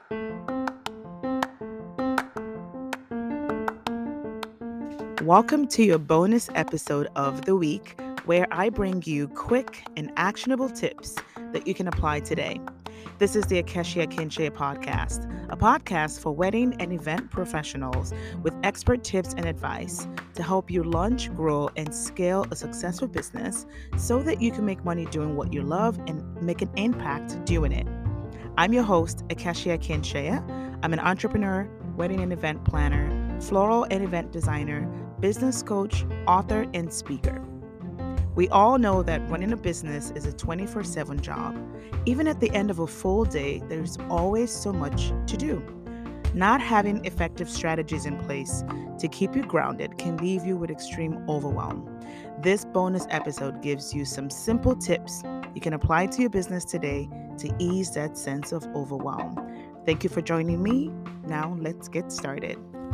Welcome to your bonus episode of the week, where I bring you quick and actionable tips that you can apply today. This is the Akesia Kinche podcast, a podcast for wedding and event professionals with expert tips and advice to help you launch, grow, and scale a successful business so that you can make money doing what you love and make an impact doing it. I'm your host, Akesia Kinshea. I'm an entrepreneur, wedding and event planner, floral and event designer, business coach, author, and speaker. We all know that running a business is a 24/7 job. Even at the end of a full day, there's always so much to do. Not having effective strategies in place to keep you grounded can leave you with extreme overwhelm. This bonus episode gives you some simple tips you can apply to your business today to ease that sense of overwhelm. Thank you for joining me. Now, let's get started.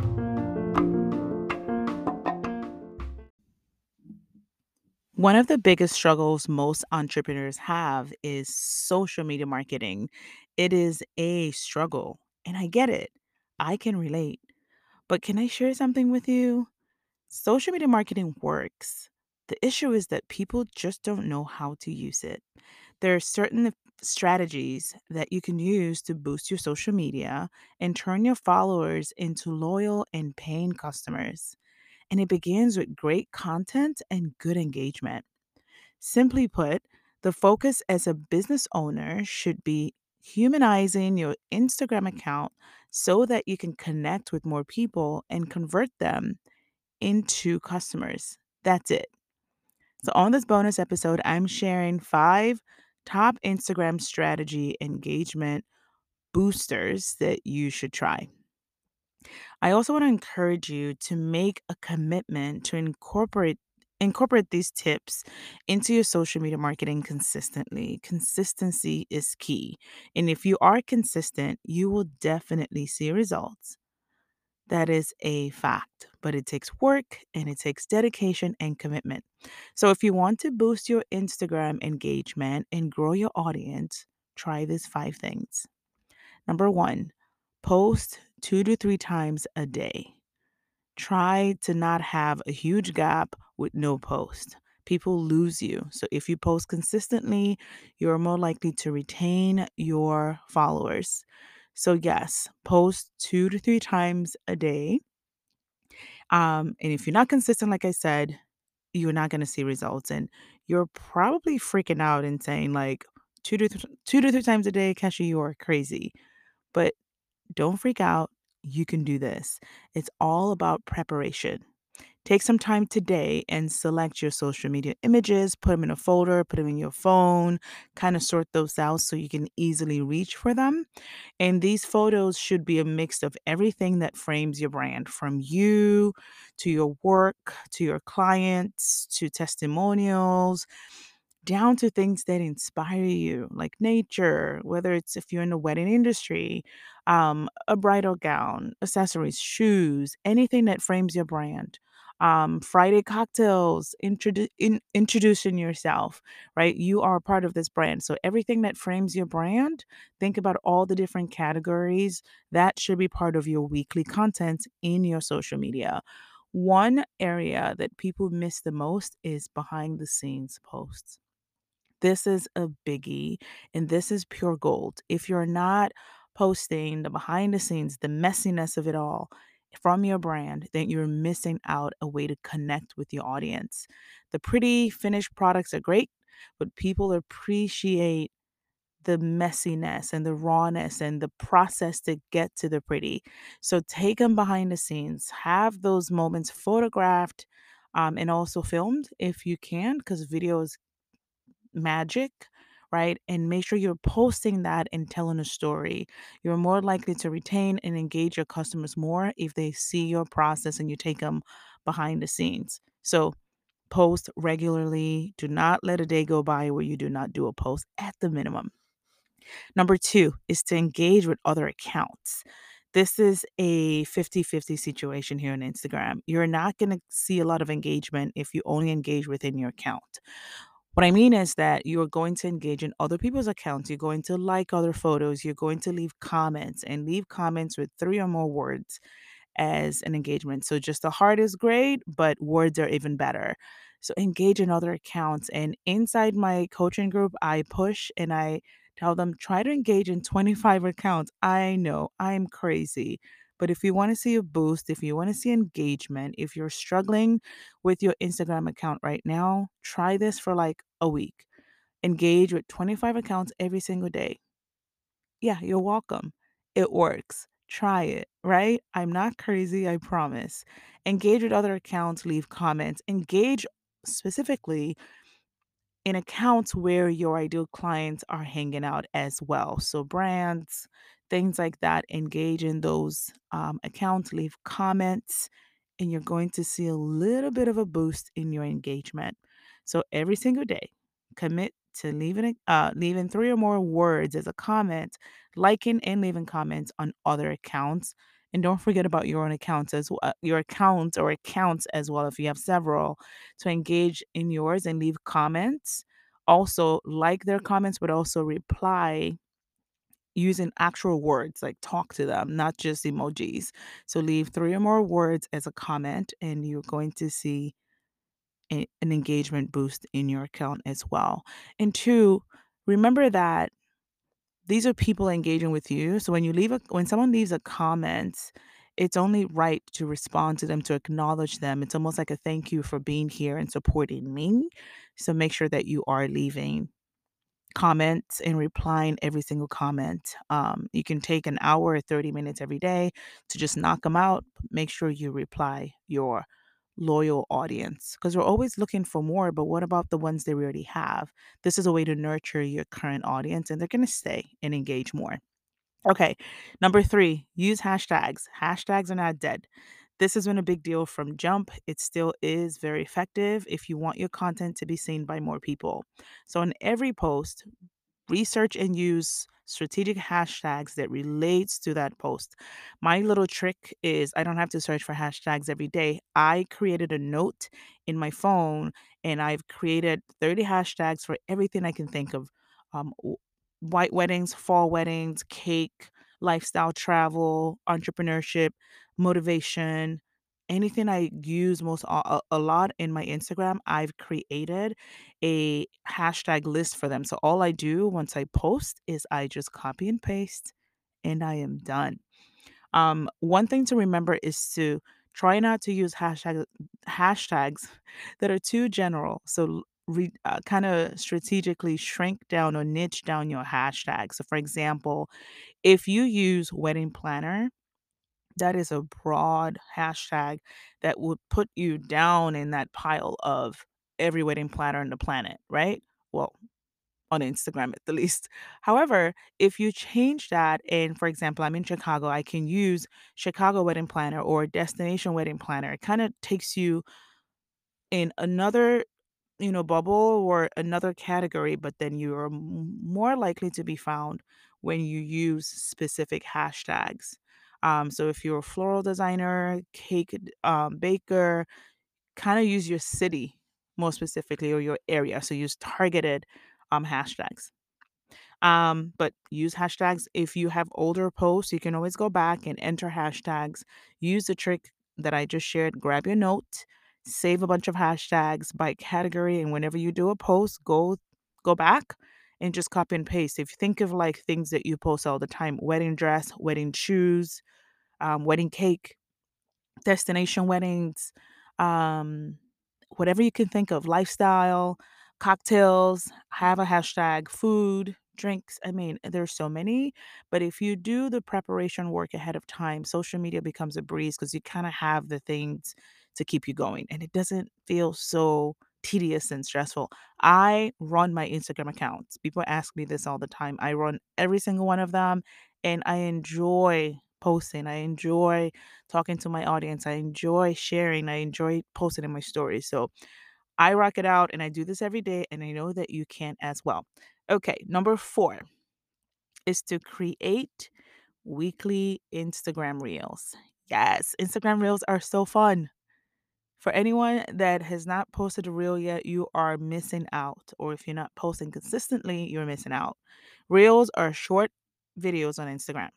One of the biggest struggles most entrepreneurs have is social media marketing. It is a struggle, and I get it. I can relate. But can I share something with you? Social media marketing works. The issue is that people just don't know how to use it. There are certain strategies that you can use to boost your social media and turn your followers into loyal and paying customers. And it begins with great content and good engagement. Simply put, the focus as a business owner should be humanizing your Instagram account so that you can connect with more people and convert them into customers. That's it. So, on this bonus episode, I'm sharing 5 top Instagram strategy engagement boosters that you should try. I also want to encourage you to make a commitment to incorporate these tips into your social media marketing consistently. Consistency is key. And if you are consistent, you will definitely see results. That is a fact, but it takes work and it takes dedication and commitment. So, if you want to boost your Instagram engagement and grow your audience, try these 5 things. Number one, post 2 to 3 times a day. Try to not have a huge gap with no post. People lose you. So, if you post consistently, you're more likely to retain your followers. So, yes, post 2 to 3 times a day. And if you're not consistent, like I said, you're not going to see results. And you're probably freaking out and saying, like, 2 to 3 times a day, Kesha, you are crazy. But don't freak out. You can do this. It's all about preparation. Take some time today and select your social media images, put them in a folder, put them in your phone, kind of sort those out so you can easily reach for them. And these photos should be a mix of everything that frames your brand, from you to your work, to your clients, to testimonials, down to things that inspire you, like nature, whether it's if you're in the wedding industry, a bridal gown, accessories, shoes, anything that frames your brand. Friday cocktails, introducing yourself, right? You are a part of this brand. So everything that frames your brand, think about all the different categories that should be part of your weekly content in your social media. One area that people miss the most is behind the scenes posts. This is a biggie, and this is pure gold. If you're not posting the behind the scenes, the messiness of it all from your brand, then you're missing out a way to connect with your audience. The pretty finished products are great, but people appreciate the messiness and the rawness and the process to get to the pretty. So take them behind the scenes, have those moments photographed and also filmed if you can, because video is magic, right? And make sure you're posting that and telling a story. You're more likely to retain and engage your customers more if they see your process and you take them behind the scenes. So, post regularly. Do not let a day go by where you do not do a post at the minimum. Number two is to engage with other accounts. This is a 50-50 situation here on Instagram. You're not going to see a lot of engagement if you only engage within your account. What I mean is that you're going to engage in other people's accounts, you're going to like other photos, you're going to leave comments and leave comments with 3 or more words as an engagement. So just the heart is great, but words are even better. So engage in other accounts. And inside my coaching group, I push and I tell them try to engage in 25 accounts. I know I'm crazy. But if you want to see a boost, if you want to see engagement, if you're struggling with your Instagram account right now, try this for like a week. Engage with 25 accounts every single day. Yeah, you're welcome. It works. Try it, right? I'm not crazy, I promise. Engage with other accounts, leave comments, engage specifically in accounts where your ideal clients are hanging out as well. So, brands, things like that, engage in those accounts, leave comments, and you're going to see a little bit of a boost in your engagement. So, every single day, commit to leaving 3 or more words as a comment, liking and leaving comments on other accounts. And don't forget about your own accounts as well, your accounts or accounts as well, if you have several, to engage in yours and leave comments. Also, like their comments, but also reply using actual words, like talk to them, not just emojis. So, leave 3 or more words as a comment, and you're going to see an engagement boost in your account as well. And two, remember that these are people engaging with you. So when someone leaves a comment, it's only right to respond to them, to acknowledge them. It's almost like a thank you for being here and supporting me. So make sure that you are leaving comments and replying every single comment. You can take an hour or 30 minutes every day to just knock them out. Make sure you reply your loyal audience because we're always looking for more. But what about the ones that we already have? This is a way to nurture your current audience and they're going to stay and engage more. Okay, number three, use hashtags. Hashtags are not dead. This has been a big deal from jump. It still is very effective if you want your content to be seen by more people. So, in every post, research and use strategic hashtags that relates to that post. My little trick is I don't have to search for hashtags every day. I created a note in my phone and I've created 30 hashtags for everything I can think of. White weddings, fall weddings, cake, lifestyle travel, entrepreneurship, motivation, anything I use a lot in my Instagram, I've created a hashtag list for them. So all I do once I post is I just copy and paste and I am done. One thing to remember is to try not to use hashtags that are too general. So kind of strategically shrink down or niche down your hashtag. So for example, if you use wedding planner, that is a broad hashtag that would put you down in that pile of every wedding planner on the planet, right? Well, on Instagram at the least. However, if you change that, and for example, I'm in Chicago, I can use Chicago Wedding Planner or Destination Wedding Planner. It kind of takes you in another bubble or another category, but then you are more likely to be found when you use specific hashtags. So if you're a floral designer, baker, kind of use your city more specifically or your area. So use targeted hashtags. But use hashtags. If you have older posts, you can always go back and enter hashtags. Use the trick that I just shared. Grab your note, save a bunch of hashtags by category, and whenever you do a post, go back and just copy and paste. If you think of like things that you post all the time, wedding dress, wedding shoes, wedding cake, destination weddings, um, whatever you can think of, lifestyle, cocktails, have a hashtag, food, drinks. I mean, there's so many, but if you do the preparation work ahead of time, social media becomes a breeze because you kind of have the things to keep you going and it doesn't feel so tedious and stressful. I run my Instagram accounts. People ask me this all the time. I run every single one of them and I enjoy posting. I enjoy talking to my audience. I enjoy sharing. I enjoy posting in my stories. So I rock it out and I do this every day, and I know that you can as well. Okay, number four is to create weekly Instagram reels. Yes, Instagram reels are so fun. For anyone that has not posted a reel yet, you are missing out. Or if you're not posting consistently, you're missing out. Reels are short videos on Instagram.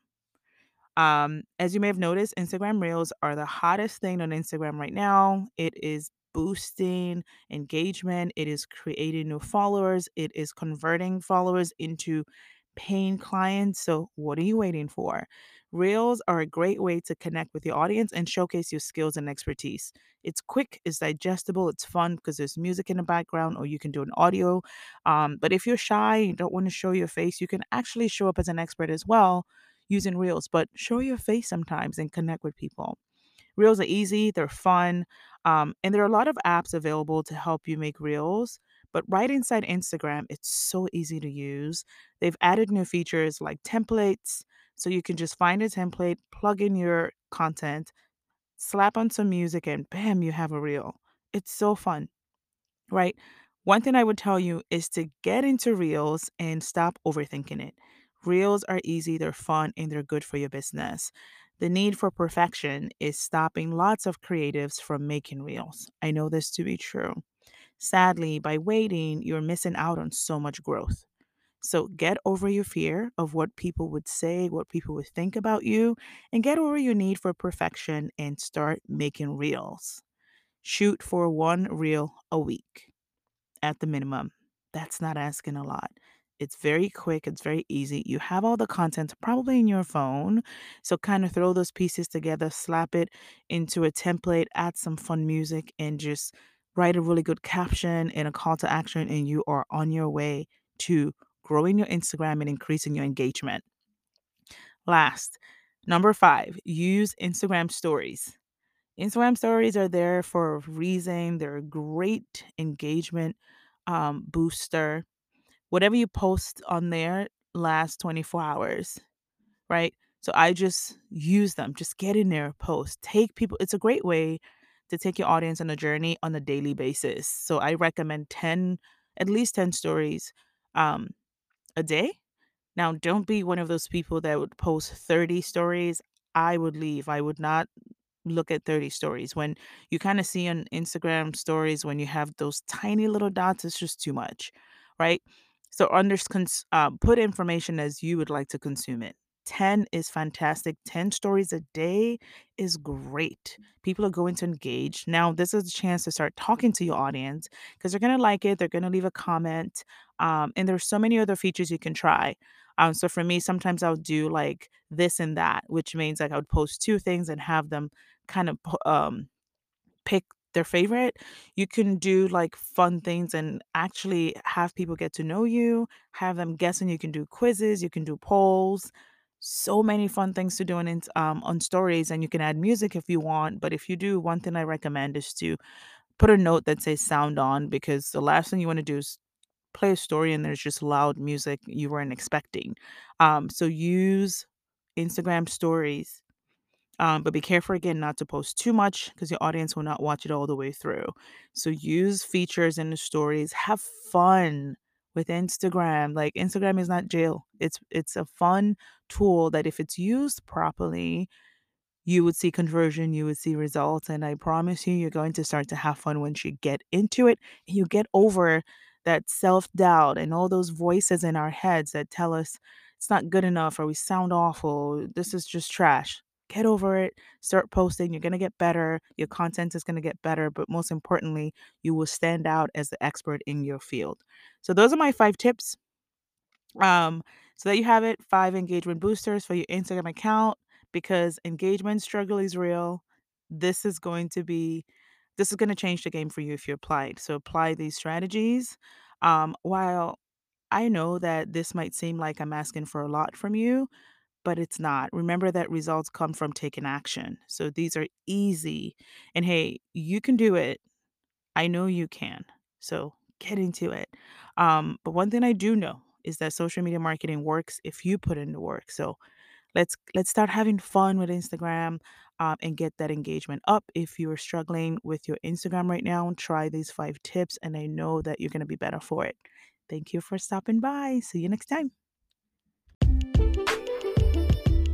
As you may have noticed, Instagram Reels are the hottest thing on Instagram right now. It is boosting engagement, it is creating new followers, it is converting followers into paying clients. So, what are you waiting for? Reels are a great way to connect with your audience and showcase your skills and expertise. It's quick, it's digestible, it's fun because there's music in the background, or you can do an audio. But if you're shy and don't want to show your face, you can actually show up as an expert as well using Reels, but show your face sometimes and connect with people. Reels are easy, they're fun, and there are a lot of apps available to help you make Reels. But right inside Instagram, it's so easy to use. They've added new features like templates, so you can just find a template, plug in your content, slap on some music, and bam, you have a Reel. It's so fun, right? One thing I would tell you is to get into Reels and stop overthinking it. Reels are easy, they're fun, and they're good for your business. The need for perfection is stopping lots of creatives from making Reels. I know this to be true. Sadly, by waiting, you're missing out on so much growth. So get over your fear of what people would say, what people would think about you, and get over your need for perfection and start making Reels. Shoot for one reel a week at the minimum. That's not asking a lot. It's very quick, it's very easy. You have all the content probably in your phone. So kind of throw those pieces together, slap it into a template, add some fun music, and just write a really good caption and a call to action, and you are on your way to growing your Instagram and increasing your engagement. Last, number 5, use Instagram stories. Instagram stories are there for a reason. They're a great engagement booster. Whatever you post on there lasts 24 hours, right? So I just use them. Just get in there, post. Take people. It's a great way to take your audience on a journey on a daily basis. So I recommend 10, at least 10 stories um, a day. Now, don't be one of those people that would post 30 stories. I would leave. I would not look at 30 stories. When you kind of see on Instagram stories, when you have those tiny little dots, it's just too much, right? So put information as you would like to consume it. 10 is fantastic. 10 stories a day is great. People are going to engage. Now, this is a chance to start talking to your audience because they're going to like it. They're going to leave a comment. And there's so many other features you can try. So for me, sometimes I'll do like this and that, which means like I would post two things and have them kind of pick their favorite. You can do like fun things and actually have people get to know you, have them guessing. You can do quizzes, you can do polls. So many fun things to do on stories, and you can add music if you want. But if you do, one thing I recommend is to put a note that says sound on, because the last thing you want to do is play a story and there's just loud music you weren't expecting. So use Instagram stories, but be careful again not to post too much because your audience will not watch it all the way through. So use features in the stories. Have fun with Instagram. Like Instagram is not jail. It's a fun tool that if it's used properly, you would see conversion, you would see results, and I promise you, you're going to start to have fun once you get into it. And you get over that self-doubt and all those voices in our heads that tell us it's not good enough or we sound awful, this is just trash. Get over it, start posting, you're going to get better, your content is going to get better, but most importantly, you will stand out as the expert in your field. So those are my 5 tips. Um, so there you have it, 5 engagement boosters for your Instagram account, because engagement struggle is real. This is going to be this is going to change the game for you if you apply it. So apply these strategies. While I know that this might seem like I'm asking for a lot from you, but it's not. Remember that results come from taking action. So these are easy. And hey, you can do it. I know you can. So get into it. But one thing I do know is that social media marketing works if you put in the work. So let's start having fun with Instagram, and get that engagement up. If you are struggling with your Instagram right now, try these 5 tips, and I know that you're gonna be better for it. Thank you for stopping by. See you next time.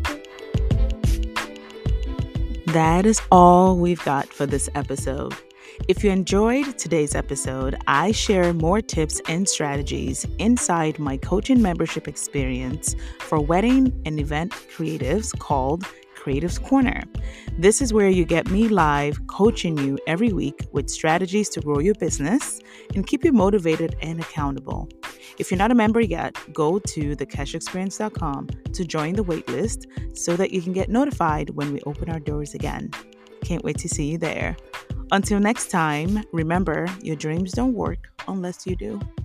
That is all we've got for this episode. If you enjoyed today's episode, I share more tips and strategies inside my coaching membership experience for wedding and event creatives called Creatives Corner. This is where you get me live coaching you every week with strategies to grow your business and keep you motivated and accountable. If you're not a member yet, go to thekeshexperience.com to join the waitlist so that you can get notified when we open our doors again. Can't wait to see you there. Until next time, remember, your dreams don't work unless you do.